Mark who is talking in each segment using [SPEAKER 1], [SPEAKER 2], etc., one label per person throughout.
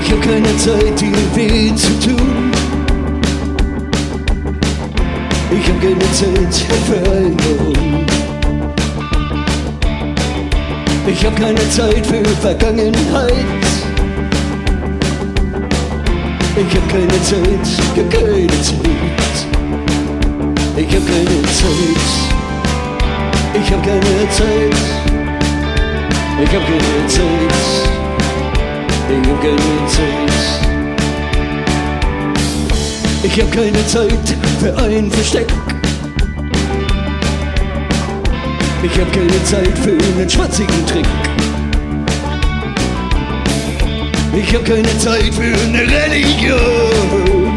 [SPEAKER 1] Ich hab keine Zeit, dir weh zu tun. Ich hab keine Zeit für Erinnerung. Ich hab keine Zeit für Vergangenheit. Ich hab keine Zeit, keine Zeit. Ich hab keine Zeit. Ich hab keine Zeit. Ich hab keine Zeit. Ich hab keine Zeit. Ich hab keine Zeit für ein Versteck. Ich hab keine Zeit für einen schwatzigen Trick. Ich hab keine Zeit für eine Religion.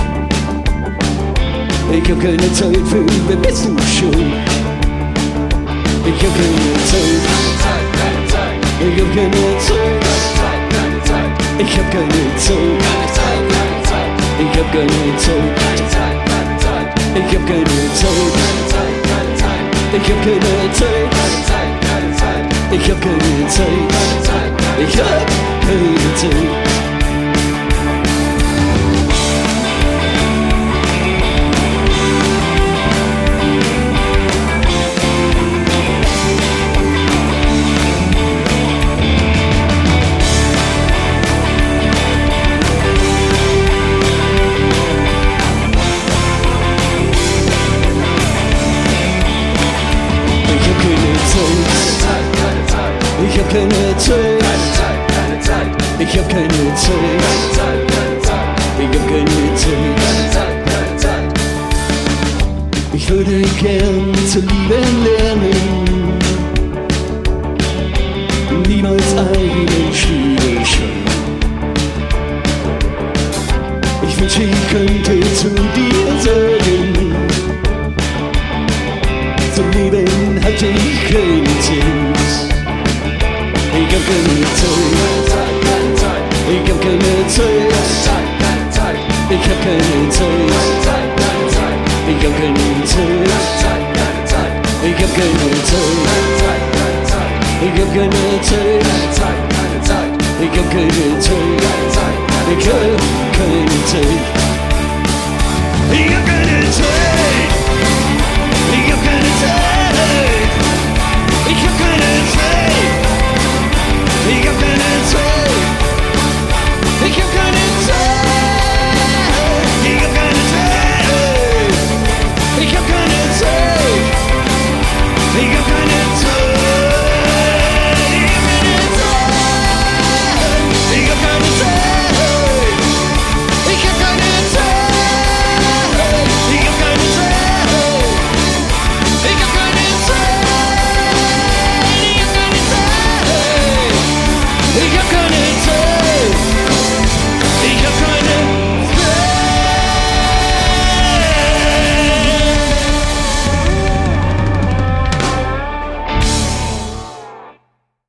[SPEAKER 1] Ich hab keine Zeit für wer bist du schon? Ich hab keine Zeit. Ich hab keine Zeit. Ich hab keine Zeit. Ich hab keine Zeit. Ich hab keine Zeit. Ich hab keine Zeit. Ich hab keine Zeit. Ich hab keine Zeit. Ich hab keine Zeit. Ich hab keine Zeit. Ich hab keine Zeit. Ich würde gern zu lieben lernen, niemals einen Schwiegerschein. Ich wünsche, ich könnte zu dir sagen, zum Leben hatte ich keine Zeit. Ich hab keine Zeit. Ich hab keine Zeit. Ich hab keine Zeit. Ich hab keine Zeit. Ich hab keine Zeit. Ich hab keine Zeit. Ich hab keine Zeit. Ich hab keine Zeit. Ich hab keine Zeit. Ich hab keine Zeit. Ich hab